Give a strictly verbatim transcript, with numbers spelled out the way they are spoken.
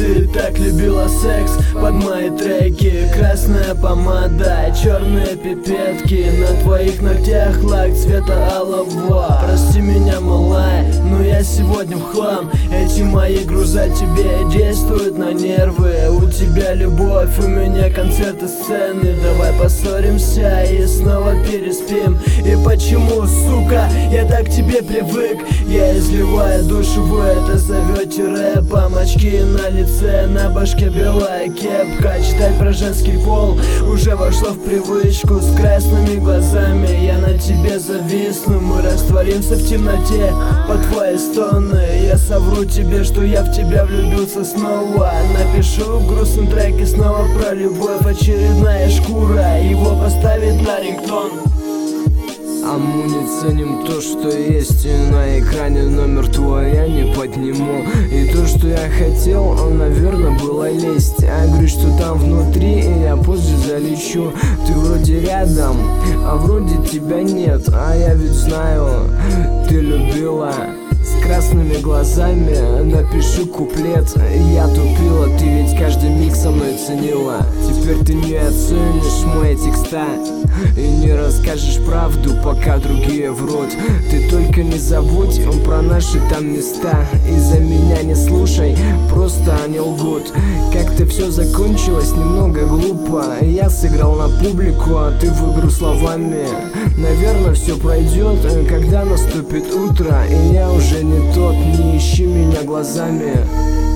Ты так любила секс под мои треки. Красная помада, черные пипетки, на твоих ногтях лак цвета алого. Прости меня, малая, но я сегодня в хлам. Эти мои груза тебе действуют на нервы. У тебя любовь, у меня концерты, сцены. Давай поссоримся и снова переспим. И почему, сука, я так к тебе привык? Я изливаю душу, вы это зовете рэпом. Очки на лице, на башке белая кепка. Читать про женский пол уже вошло в привычку. С красными глазами я на тебе зависну. Мы растворимся в темноте под твои стоны. Я совру тебе, что я в тебя влюбился снова. Напишу в грустном треке снова про любовь. Очередная шкура, его поставить на рингтон. А мы не ценим то, что есть, и на экране номер твой я не подниму. И то, что я хотел, наверное, было лезть. А говорю, что там внутри, и я позже залечу. Ты вроде рядом, а вроде тебя нет. А я ведь знаю, ты любила. С красными глазами напишу куплет. Я тупила, ты ведь каждый миг со мной ценила. Теперь ты не оценишь мои текста и не расскажешь правду, пока другие врут. Ты только не забудь про наши там места. И за меня не слушай, просто они лгут. Как-то все закончилось немного глупо. Я сыграл на публику, а ты в игру словами. Наверное, все пройдет, когда наступит утро. И я уже не тот, не ищи меня глазами.